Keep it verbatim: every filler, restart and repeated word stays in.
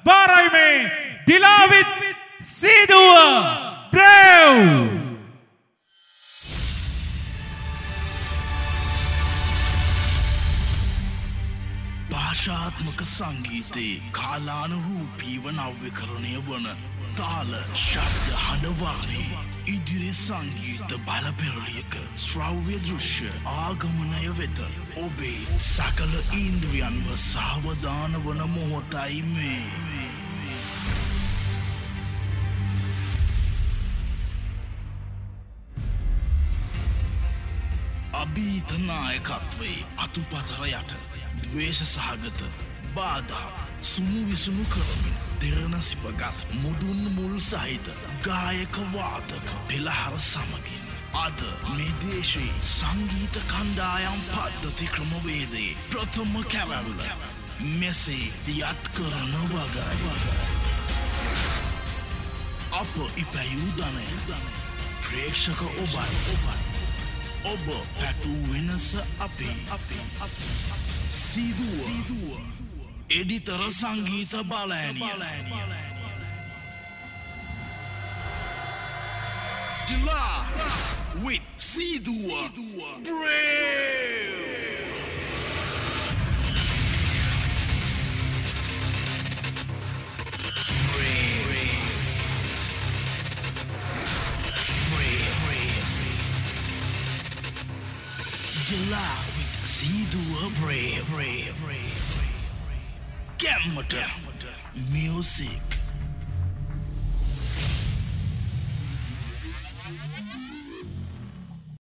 බාරයි මේ ඩිලාවිත් සීදුව බ්‍රේව් භාෂාත්මක සංගීතයේ කාලානුරූපීව නව්‍යකරණය වන තාල ශබ්ද හඬවර්ණයේ ඉදිරි සංගීත බලපෙරළියක ශ්‍රව්‍ය දෘශ්‍ය ආගමනය වෙත ඔබේ සකල ඉන්ද්‍රියන්ව සාවධාන වන මොහොතයි මේ. අභීත නායකත්වයේ අතුපතර යට ද්වේෂ සහගත බාධා සුමු විසුණු කරමින් දෙරණ සිපගස් මුදුන් මුල් සහිත ගායක වාදක පෙළහර සමගින් අද මේ දේශයේ සංගීත කණ්ඩායම් පද්ධති ක්‍රමවේදයේ ප්‍රථම කැරැල්ල මෙසේ දියත් කරන වගයි. අප ඉපැයූ ධනය ප්‍රේක්ෂක ඔබයි ඔබ පැතු වෙනස අපේ සීදුව එඩිතර සංගීත බලෑනිය Dila with සීදුව Brave Dila with සීදුව Brave Brave Brave Gamma music